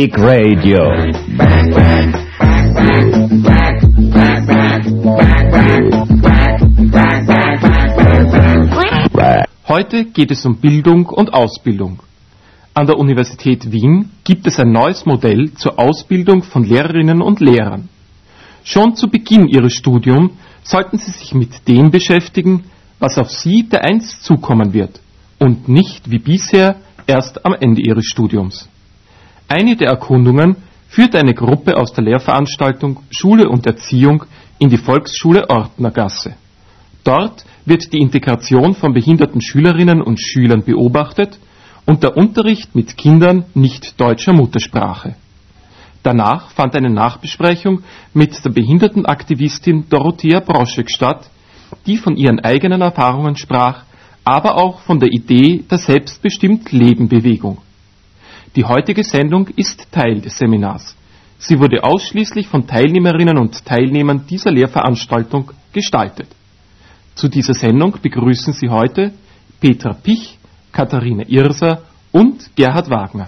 Big Radio. Heute geht es um Bildung und Ausbildung. An der Universität Wien gibt es ein neues Modell zur Ausbildung von Lehrerinnen und Lehrern. Schon zu Beginn ihres Studiums sollten sie sich mit dem beschäftigen, was auf sie dereinst zukommen wird und nicht wie bisher erst am Ende ihres Studiums. Eine der Erkundungen führte eine Gruppe aus der Lehrveranstaltung Schule und Erziehung in die Volksschule Ortnergasse. Dort wird die Integration von behinderten Schülerinnen und Schülern beobachtet und der Unterricht mit Kindern nicht deutscher Muttersprache. Danach fand eine Nachbesprechung mit der Behindertenaktivistin Dorothea Broschek statt, die von ihren eigenen Erfahrungen sprach, aber auch von der Idee der Selbstbestimmt-Leben-Bewegung. Die heutige Sendung ist Teil des Seminars. Sie wurde ausschließlich von Teilnehmerinnen und Teilnehmern dieser Lehrveranstaltung gestaltet. Zu dieser Sendung begrüßen Sie heute Petra Pich, Katharina Irser und Gerhard Wagner.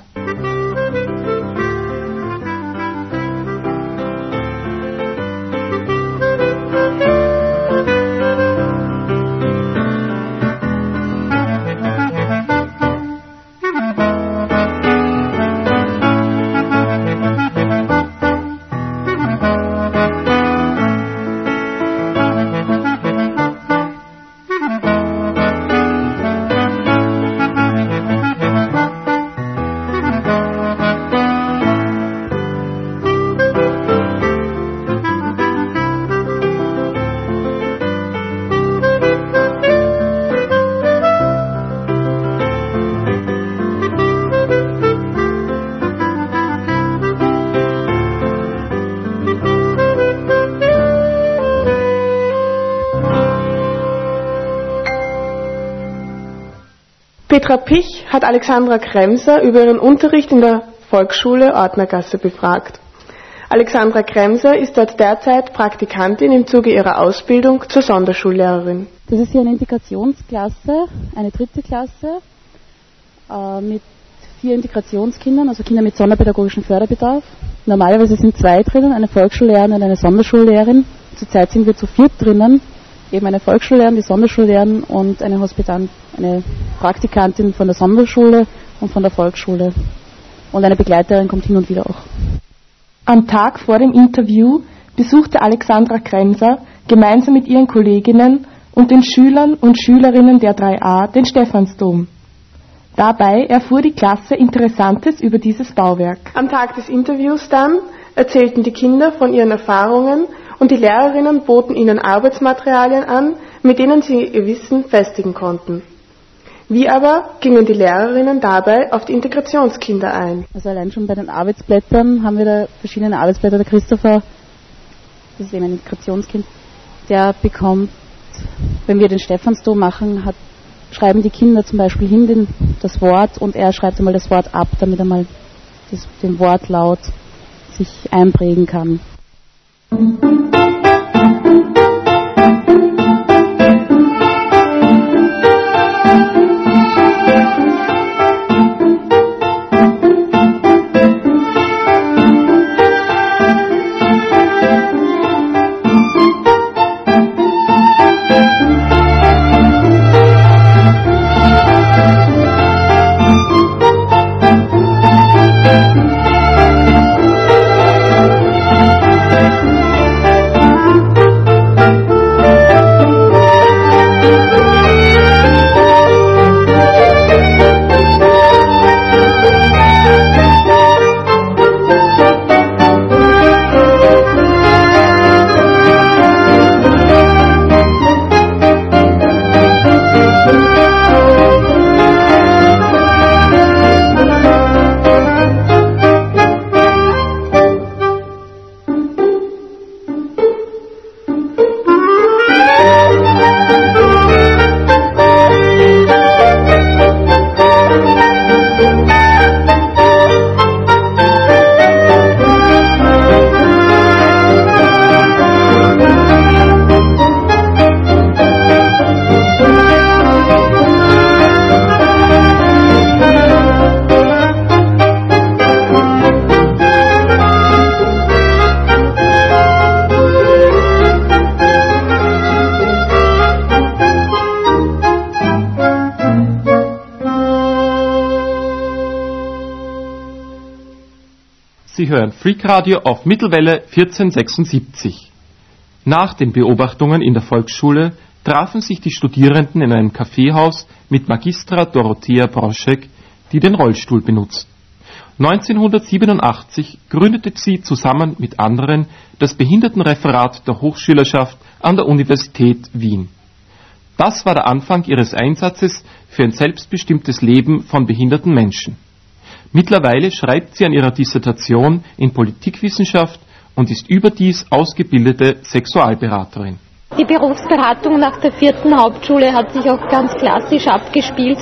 Petra Pich hat Alexandra Kremser über ihren Unterricht in der Volksschule Ortnergasse befragt. Alexandra Kremser ist dort derzeit Praktikantin im Zuge ihrer Ausbildung zur Sonderschullehrerin. Das ist hier eine Integrationsklasse, eine 3. Klasse mit 4 Integrationskindern, also Kinder mit sonderpädagogischem Förderbedarf. Normalerweise sind 2 drinnen, eine Volksschullehrerin und eine Sonderschullehrerin. Zurzeit sind wir zu 4 drinnen. Eben eine Volksschullehrerin, die Sonderschullehrerin und eine Praktikantin von der Sonderschule und von der Volksschule. Und eine Begleiterin kommt hin und wieder auch. Am Tag vor dem Interview besuchte Alexandra Kremser gemeinsam mit ihren Kolleginnen und den Schülern und Schülerinnen der 3a den Stephansdom. Dabei erfuhr die Klasse Interessantes über dieses Bauwerk. Am Tag des Interviews dann erzählten die Kinder von ihren Erfahrungen und die Lehrerinnen boten ihnen Arbeitsmaterialien an, mit denen sie ihr Wissen festigen konnten. Wie aber gingen die Lehrerinnen dabei auf die Integrationskinder ein? Also allein schon bei den Arbeitsblättern haben wir da verschiedene Arbeitsblätter. Der Christopher, das ist eben ein Integrationskind, der bekommt, wenn wir den Stephansdom machen, schreiben die Kinder zum Beispiel hin das Wort und er schreibt einmal das Wort ab, damit er mal den Wortlaut sich einprägen kann. Sie hören Freakradio auf Mittelwelle 1476. Nach den Beobachtungen in der Volksschule trafen sich die Studierenden in einem Kaffeehaus mit Magistra Dorothea Broschek, die den Rollstuhl benutzt. 1987 gründete sie zusammen mit anderen das Behindertenreferat der Hochschülerschaft an der Universität Wien. Das war der Anfang ihres Einsatzes für ein selbstbestimmtes Leben von behinderten Menschen. Mittlerweile schreibt sie an ihrer Dissertation in Politikwissenschaft und ist überdies ausgebildete Sexualberaterin. Die Berufsberatung nach der 4. Hauptschule hat sich auch ganz klassisch abgespielt.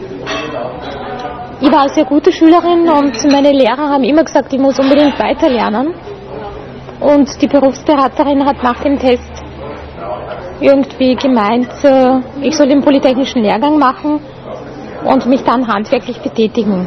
Ich war eine sehr gute Schülerin und meine Lehrer haben immer gesagt, ich muss unbedingt weiterlernen. Und die Berufsberaterin hat nach dem Test irgendwie gemeint, ich soll den polytechnischen Lehrgang machen und mich dann handwerklich betätigen.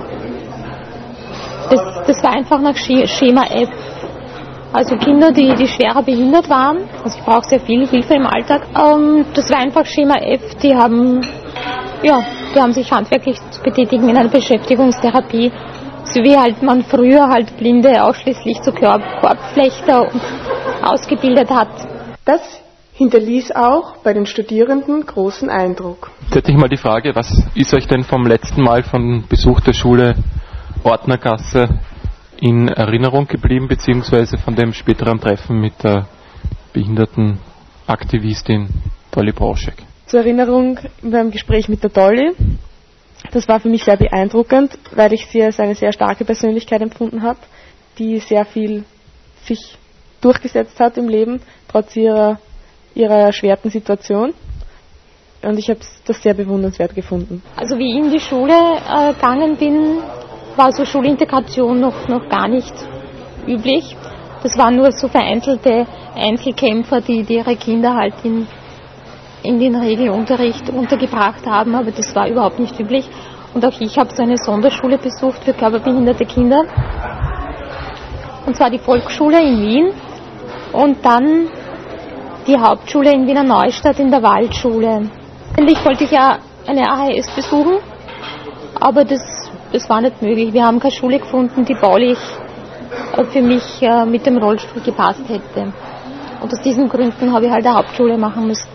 Das war einfach nach Schema F. Also Kinder, die schwerer behindert waren, also ich brauche sehr viel Hilfe im Alltag, das war einfach Schema F, die haben sich handwerklich zu betätigen in einer Beschäftigungstherapie, so wie halt man früher halt Blinde ausschließlich zu Korbflechter ausgebildet hat. Das hinterließ auch bei den Studierenden großen Eindruck. Jetzt hätte ich mal die Frage, was ist euch denn vom letzten Mal vom Besuch der Schule Ordnergasse in Erinnerung geblieben, beziehungsweise von dem späteren Treffen mit der Behindertenaktivistin Dolly Broschek? Zur Erinnerung beim Gespräch mit der Dolly, das war für mich sehr beeindruckend, weil ich sie als eine sehr starke Persönlichkeit empfunden habe, die sehr viel sich durchgesetzt hat im Leben, trotz ihrer erschwerten Situation. Und ich habe das sehr bewundernswert gefunden. Also wie ich in die Schule gegangen bin, war so Schulintegration noch gar nicht üblich. Das waren nur so vereinzelte Einzelkämpfer, die ihre Kinder halt in den Regelunterricht untergebracht haben, aber das war überhaupt nicht üblich. Und auch ich habe so eine Sonderschule besucht für körperbehinderte Kinder. Und zwar die Volksschule in Wien und dann die Hauptschule in Wiener Neustadt in der Waldschule. Eigentlich wollte ich ja eine AHS besuchen, aber das war nicht möglich. Wir haben keine Schule gefunden, die baulich für mich mit dem Rollstuhl gepasst hätte. Und aus diesen Gründen habe ich halt eine Hauptschule machen müssen.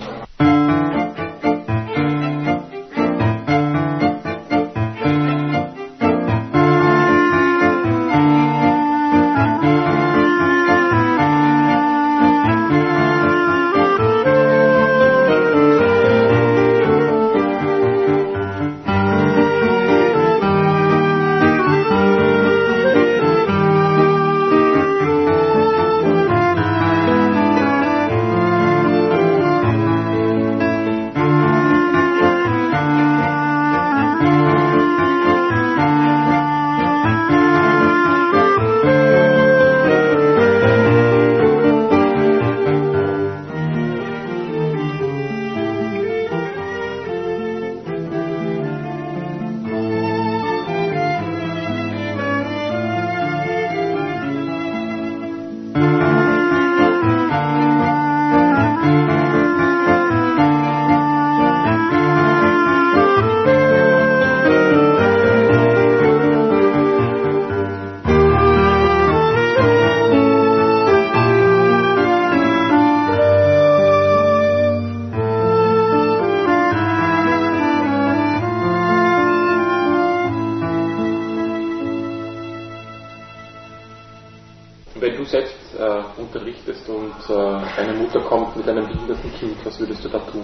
Wenn du selbst unterrichtest und eine Mutter kommt mit einem behinderten Kind, was würdest du da tun?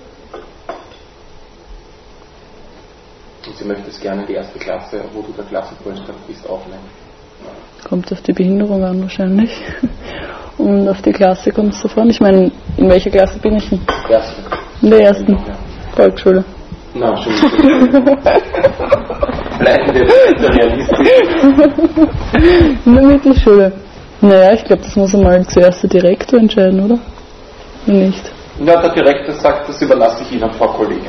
Und sie möchte es gerne in die 1. Klasse, wo du der Klassenvorstand bist, aufnehmen. Kommt auf die Behinderung an wahrscheinlich. Und auf die Klasse kommt es davon. Ich meine, in welcher Klasse bin ich denn? Erste. In der 1. Volksschule. Na, schon nicht. Bleiben wir realistisch. In der Mittelschule. Naja, ich glaube, das muss einmal zuerst der Direktor entscheiden, oder? Oder nicht? Ja, der Direktor sagt, das überlasse ich Ihnen, Frau Kollegin.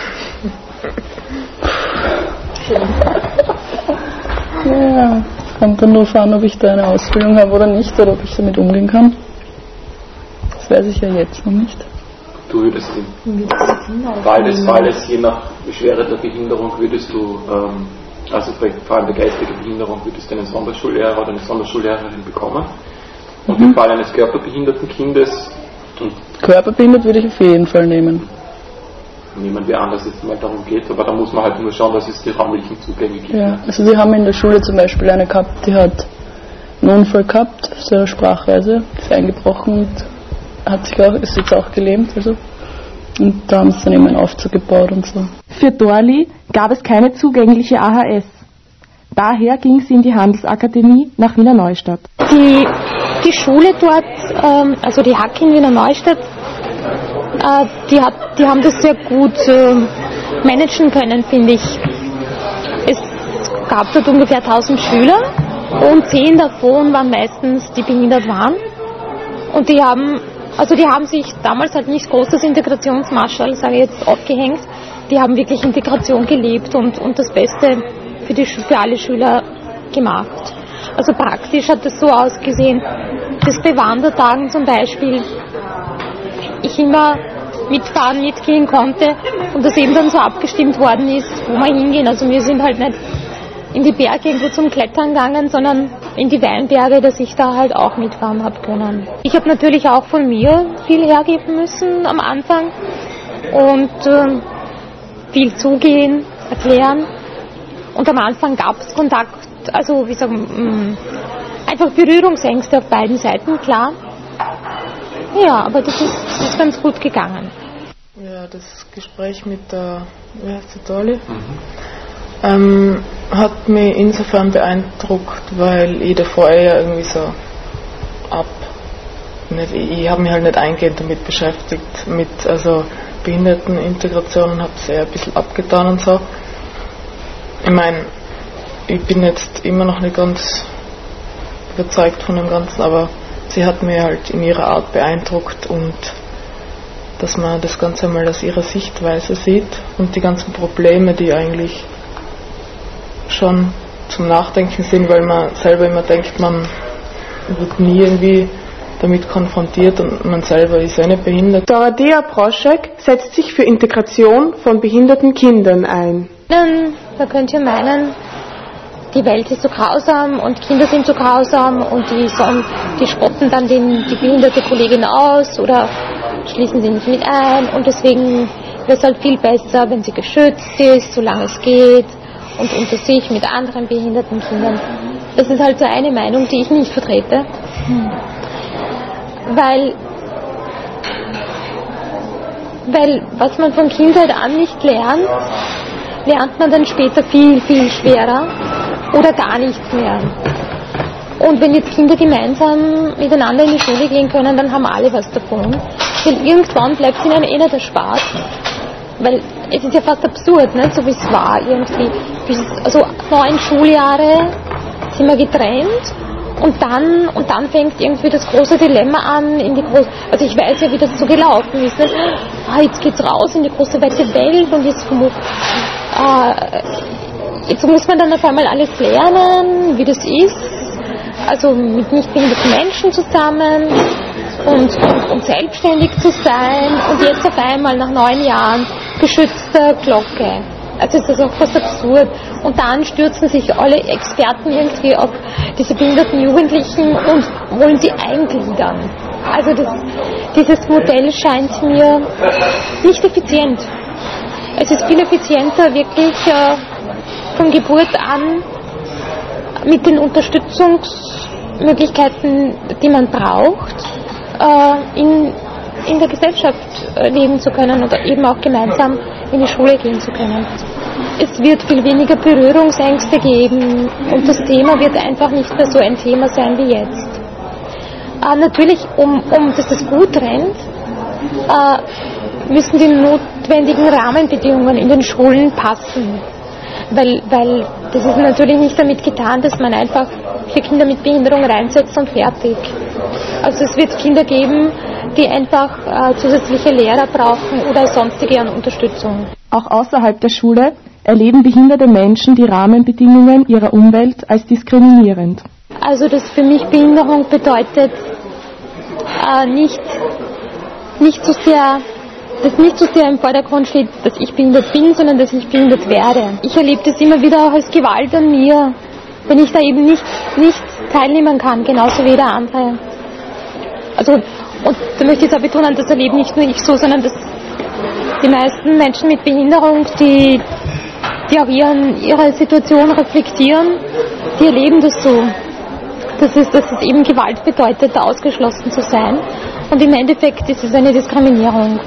Ja, kommt dann darauf an, ob ich da eine Ausbildung habe oder nicht, oder ob ich damit umgehen kann. Das weiß ich ja jetzt noch nicht. Du würdest ihn, weil es je nach Schwere der Behinderung würdest du Also vor allem bei geistiger Behinderung würdest du einen Sonderschullehrer oder eine Sonderschullehrerin bekommen. Und im Fall eines körperbehinderten Kindes... Körperbehindert würde ich auf jeden Fall nehmen. Nehmen wir an, dass es mal darum geht, aber da muss man halt nur schauen, dass es die räumlichen Zugänge gibt. Ja, also wir haben in der Schule zum Beispiel eine gehabt, die hat einen Unfall gehabt, auf seiner Sprachweise, ist eingebrochen und ist jetzt auch gelähmt. Also. Und da haben sie dann eben einen Aufzug gebaut und so. Für Dorli gab es keine zugängliche AHS. Daher ging sie in die Handelsakademie nach Wiener Neustadt. Die Schule dort, also die HAK in Wiener Neustadt, die haben das sehr gut managen können, finde ich. Es gab dort ungefähr 1000 Schüler und 10 davon waren meistens, die behindert waren. Und die haben sich damals halt nicht groß das Integrationsmarschall, sage ich jetzt, aufgehängt. Die haben wirklich Integration gelebt und das Beste für alle Schüler gemacht. Also praktisch hat das so ausgesehen, dass bei Wandertagen zum Beispiel ich immer mitgehen konnte und das eben dann so abgestimmt worden ist, wo wir hingehen. Also wir sind halt nicht in die Berge irgendwo zum Klettern gegangen, sondern in die Weinberge, dass ich da halt auch mitfahren habe können. Ich habe natürlich auch von mir viel hergeben müssen am Anfang und viel zugehen, erklären. Und am Anfang gab es Kontakt, also einfach Berührungsängste auf beiden Seiten, klar. Ja, aber das ist ganz gut gegangen. Ja, das Gespräch mit der, wie heißt die, Dorli, hat mich insofern beeindruckt, weil ich davor eher irgendwie so ich habe mich halt nicht eingehend damit beschäftigt, also Behindertenintegration, und habe es eher ein bisschen abgetan und so. Ich meine, ich bin jetzt immer noch nicht ganz überzeugt von dem Ganzen, aber sie hat mir halt in ihrer Art beeindruckt und dass man das Ganze mal aus ihrer Sichtweise sieht und die ganzen Probleme, die eigentlich schon zum Nachdenken sind, weil man selber immer denkt, man wird nie irgendwie damit konfrontiert und man selber ist ja nicht behindert. Dorothea Proschek setzt sich für Integration von behinderten Kindern ein. Da könnt ihr meinen, die Welt ist so grausam und Kinder sind so grausam und die spotten dann die behinderte Kollegin aus oder schließen sie nicht mit ein und deswegen wäre es halt viel besser, wenn sie geschützt ist, solange es geht und unter sich mit anderen behinderten Kindern. Das ist halt so eine Meinung, die ich nicht vertrete. Weil was man von Kindheit an nicht lernt man dann später viel, viel schwerer oder gar nichts mehr. Und wenn jetzt Kinder gemeinsam miteinander in die Schule gehen können, dann haben alle was davon. Weil irgendwann bleibt ihnen nicht der Spaß. Weil es ist ja fast absurd, nicht? So wie es war irgendwie. Also 9 Schuljahre sind wir getrennt und dann fängt irgendwie das große Dilemma an, also ich weiß ja, wie das so gelaufen ist, nicht? Jetzt geht's raus in die große weite Welt und jetzt muss man dann auf einmal alles lernen, wie das ist, also mit nicht behinderten Menschen zusammen und selbstständig zu sein und jetzt auf einmal nach 9 Jahren geschützter Glocke. Also das ist auch fast absurd. Und dann stürzen sich alle Experten irgendwie auf diese behinderten Jugendlichen und wollen sie eingliedern. Also dieses Modell scheint mir nicht effizient. Es ist viel effizienter, wirklich von Geburt an mit den Unterstützungsmöglichkeiten, die man braucht, in der Gesellschaft leben zu können oder eben auch gemeinsam in die Schule gehen zu können. Es wird viel weniger Berührungsängste geben und das Thema wird einfach nicht mehr so ein Thema sein wie jetzt. Natürlich, dass das gut rennt, müssen die notwendigen Rahmenbedingungen in den Schulen passen. Weil das ist natürlich nicht damit getan, dass man einfach für Kinder mit Behinderung reinsetzt und fertig. Also es wird Kinder geben, die einfach zusätzliche Lehrer brauchen oder sonstige Unterstützung. Auch außerhalb der Schule erleben behinderte Menschen die Rahmenbedingungen ihrer Umwelt als diskriminierend. Also das für mich Behinderung bedeutet nicht so sehr dass nicht so sehr im Vordergrund steht, dass ich behindert bin, sondern dass ich behindert werde. Ich erlebe das immer wieder auch als Gewalt an mir, wenn ich da eben nicht teilnehmen kann, genauso wie jeder andere. Also, und da möchte ich jetzt auch betonen, das erlebe nicht nur ich so, sondern dass die meisten Menschen mit Behinderung, die auch ihre Situation reflektieren, die erleben das so. Dass es eben Gewalt bedeutet, da ausgeschlossen zu sein. Und im Endeffekt ist es eine Diskriminierung.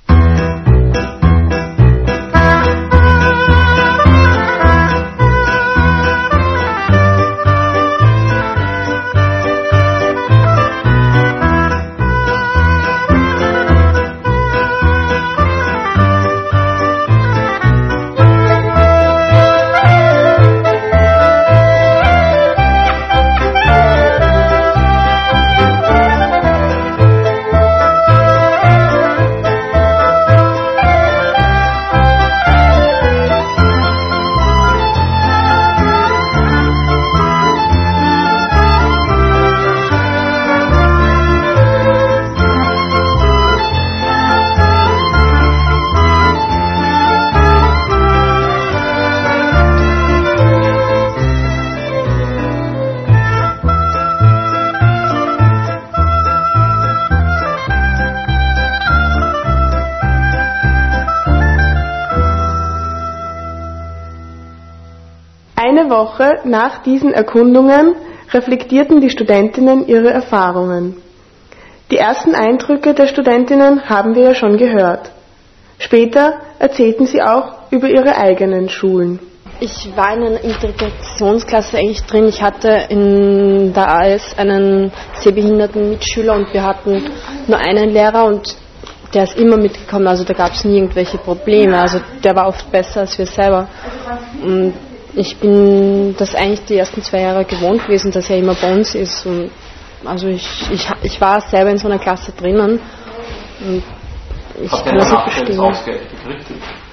Eine Woche nach diesen Erkundungen reflektierten die Studentinnen ihre Erfahrungen. Die ersten Eindrücke der Studentinnen haben wir ja schon gehört. Später erzählten sie auch über ihre eigenen Schulen. Ich war in einer Integrationsklasse eigentlich drin. Ich hatte in der AS einen sehbehinderten Mitschüler und wir hatten nur einen Lehrer und der ist immer mitgekommen. Also da gab es nie irgendwelche Probleme. Also der war oft besser als wir selber. Und ich bin das eigentlich die ersten 2 Jahre gewohnt gewesen, dass er immer bei uns ist. Und also ich war selber in so einer Klasse drinnen und ich kann das nicht verstehen. Nachteilsausgleich gekriegt?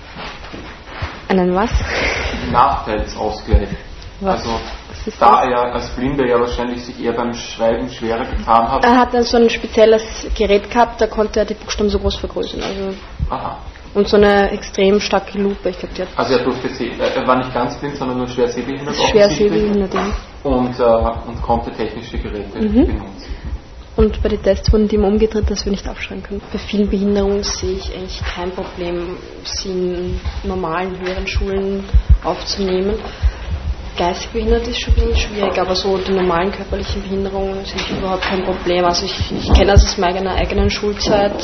Einen was? Nachteilsausgleich. Was? Also da er als Blinder ja wahrscheinlich sich eher beim Schreiben schwerer getan hat. Er hat dann so ein spezielles Gerät gehabt, da konnte er die Buchstaben so groß vergrößern. Also Aha. und so eine extrem starke Lupe. Ich glaube, die hat Also er war nicht ganz blind, sondern nur schwer sehbehindert. Schwer sehbehindert, ja. Und konnte technische Geräte benutzen. Und bei den Tests wurden die immer umgedreht, dass wir nicht aufschreiben können. Bei vielen Behinderungen sehe ich eigentlich kein Problem, sie in normalen, höheren Schulen aufzunehmen. Geistig behindert ist schon ein bisschen schwierig, aber so die normalen körperlichen Behinderungen sind überhaupt kein Problem. Also ich kenne das aus meiner eigenen Schulzeit.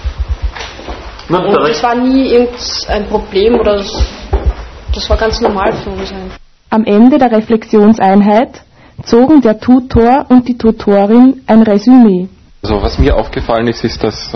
Und das war nie irgendein Problem oder das war ganz normal für uns. Am Ende der Reflexionseinheit zogen der Tutor und die Tutorin ein Resümee. Also was mir aufgefallen ist, dass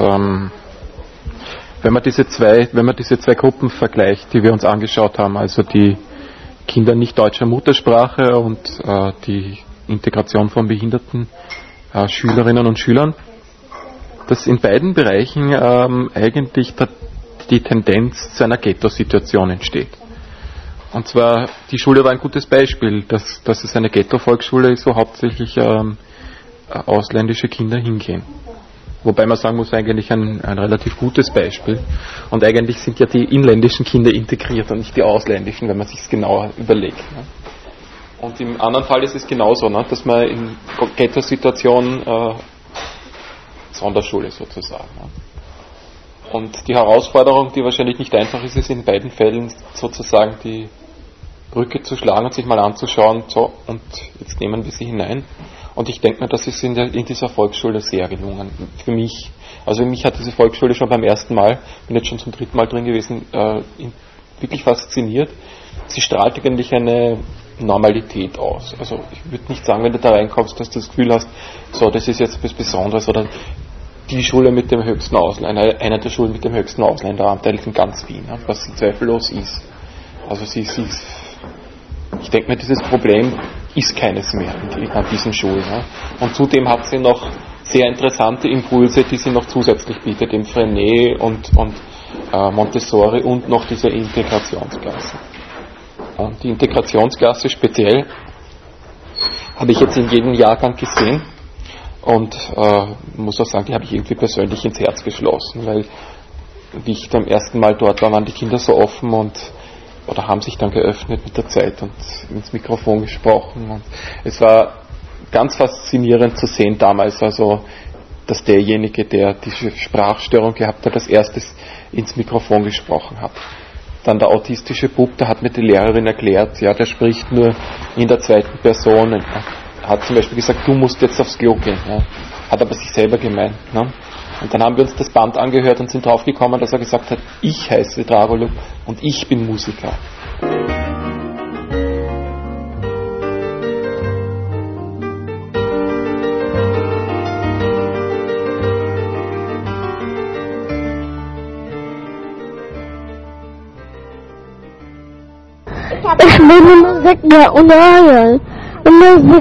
wenn man diese zwei Gruppen vergleicht, die wir uns angeschaut haben, also die Kinder nicht deutscher Muttersprache und die Integration von behinderten Schülerinnen und Schülern, dass in beiden Bereichen eigentlich die Tendenz zu einer Ghetto-Situation entsteht. Und zwar, die Schule war ein gutes Beispiel, dass es eine Ghetto-Volksschule ist, wo hauptsächlich ausländische Kinder hingehen. Wobei man sagen muss, eigentlich ein relativ gutes Beispiel. Und eigentlich sind ja die inländischen Kinder integriert und nicht die ausländischen, wenn man sich es genauer überlegt. Ne? Und im anderen Fall ist es genauso, ne? Dass man in Ghetto-Situationen Sonderschule sozusagen. Ne? Und die Herausforderung, die wahrscheinlich nicht einfach ist, ist in beiden Fällen sozusagen die Brücke zu schlagen und sich mal anzuschauen, so, und jetzt nehmen wir sie hinein. Und ich denke mir, das ist in dieser Volksschule sehr gelungen. Für mich hat diese Volksschule schon beim ersten Mal, bin jetzt schon zum 3. Mal drin gewesen, wirklich fasziniert. Sie strahlt eigentlich eine Normalität aus. Also ich würde nicht sagen, wenn du da reinkommst, dass du das Gefühl hast, so, das ist jetzt etwas Besonderes, oder die Schule mit dem höchsten Ausländer, einer der Schulen mit dem höchsten Ausländeranteil in ganz Wien, was sie zweifellos ist. Also ich denke mir, dieses Problem ist keines mehr an diesen Schulen. Ja. Und zudem hat sie noch sehr interessante Impulse, die sie noch zusätzlich bietet, im Freinet und Montessori und noch diese Integrationsklasse. Und die Integrationsklasse speziell habe ich jetzt in jedem Jahrgang gesehen. Und muss auch sagen, die habe ich irgendwie persönlich ins Herz geschlossen, weil wie ich am ersten Mal dort war, waren die Kinder so offen oder haben sich dann geöffnet mit der Zeit und ins Mikrofon gesprochen. Und es war ganz faszinierend zu sehen damals, also, dass derjenige, der diese Sprachstörung gehabt hat, als erstes ins Mikrofon gesprochen hat. Dann der autistische Bub, da hat mir die Lehrerin erklärt, ja, der spricht nur in der zweiten Person. Er hat zum Beispiel gesagt, du musst jetzt aufs Klo gehen. Ja. Hat aber sich selber gemeint. Ne? Und dann haben wir uns das Band angehört und sind draufgekommen, dass er gesagt hat, ich heiße Dragolup und ich bin Musiker. Ich will Musik der Unreal. Musik.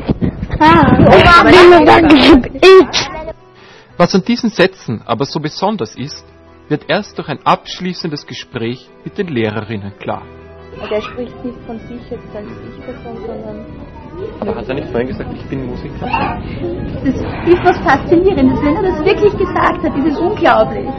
Was an diesen Sätzen aber so besonders ist, wird erst durch ein abschließendes Gespräch mit den Lehrerinnen klar. Der spricht nicht von sich jetzt als Ich-Person, sondern... Hat er nicht vorhin gesagt, ich bin Musiker? Das ist was Faszinierendes. Wenn er das wirklich gesagt hat, ist es unglaublich.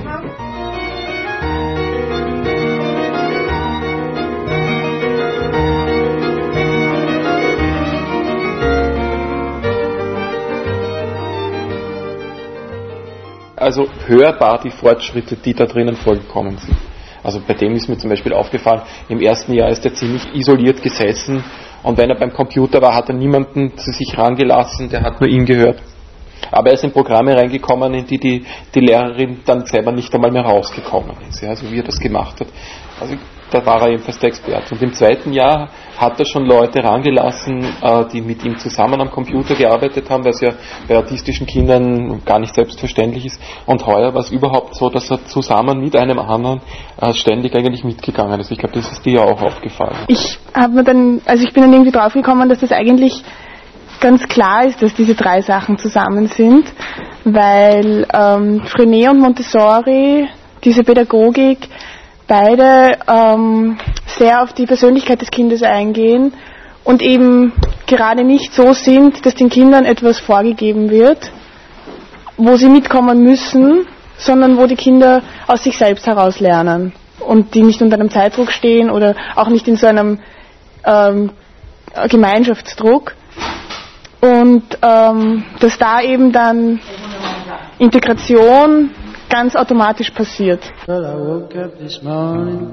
Also hörbar die Fortschritte, die da drinnen vorgekommen sind. Also bei dem ist mir zum Beispiel aufgefallen, im ersten Jahr ist er ziemlich isoliert gesessen und wenn er beim Computer war, hat er niemanden zu sich rangelassen, der hat nur ihn gehört. Aber er ist in Programme reingekommen, in die Lehrerin dann selber nicht einmal mehr rausgekommen ist. Ja, also wie er das gemacht hat. Also da war er jedenfalls der Experte. Und im zweiten Jahr hat er schon Leute rangelassen, die mit ihm zusammen am Computer gearbeitet haben, was ja bei autistischen Kindern gar nicht selbstverständlich ist. Und heuer war es überhaupt so, dass er zusammen mit einem anderen ständig eigentlich mitgegangen ist. Ich glaube, das ist dir ja auch aufgefallen. Ich bin dann irgendwie draufgekommen, dass das eigentlich ganz klar ist, dass diese drei Sachen zusammen sind, weil Freinet und Montessori, diese Pädagogik, beide sehr auf die Persönlichkeit des Kindes eingehen und eben gerade nicht so sind, dass den Kindern etwas vorgegeben wird, wo sie mitkommen müssen, sondern wo die Kinder aus sich selbst heraus lernen und die nicht unter einem Zeitdruck stehen oder auch nicht in so einem Gemeinschaftsdruck. Und dass da eben dann Integration ganz automatisch passiert. Well, I woke up this morning,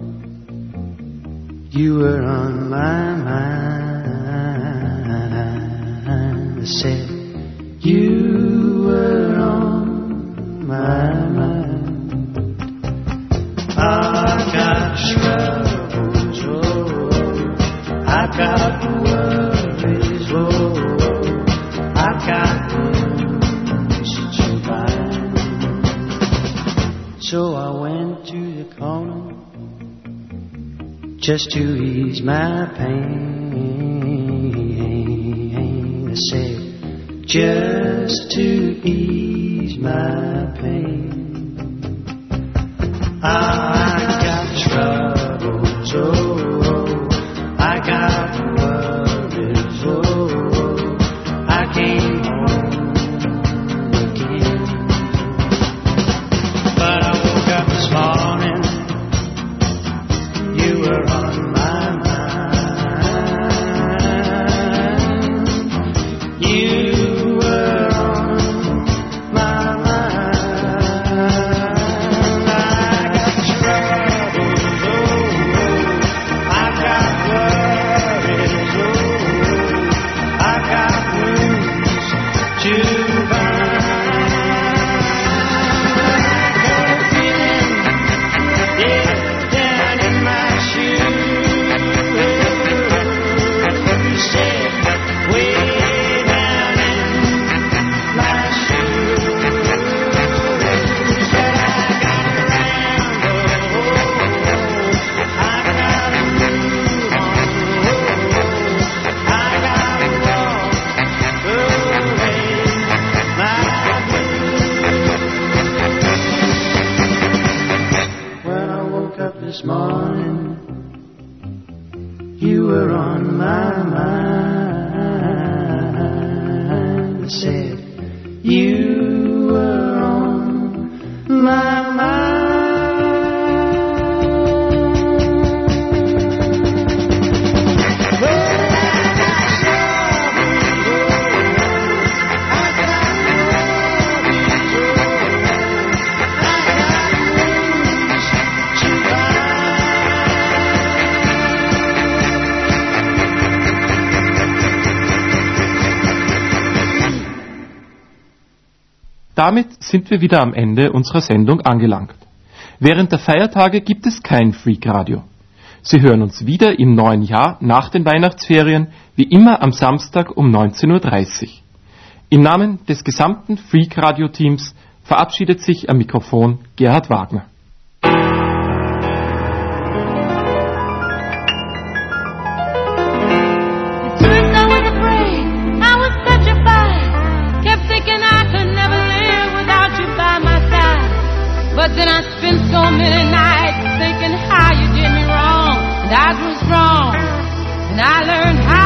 you were on my mind. I said, you were on my mind. I got troubles, oh, I got worries, oh, I got things to find. So I went to the corner just to ease my pain. I said, just to ease my pain. I got troubles, oh, I got worries, oh, I came home again. But I woke up this morning, you were on my mind. You were on my mind. I got troubles, oh, I got worries, oh, I got wounds to bind. This morning, you were on my mind. I said, you were on my mind. Damit sind wir wieder am Ende unserer Sendung angelangt. Während der Feiertage gibt es kein Freakradio. Sie hören uns wieder im neuen Jahr nach den Weihnachtsferien, wie immer am Samstag um 19:30 Uhr. Im Namen des gesamten Freakradio-Teams verabschiedet sich am Mikrofon Gerhard Wagner. But then I spent so many nights thinking how you did me wrong, and I was wrong, and I learned how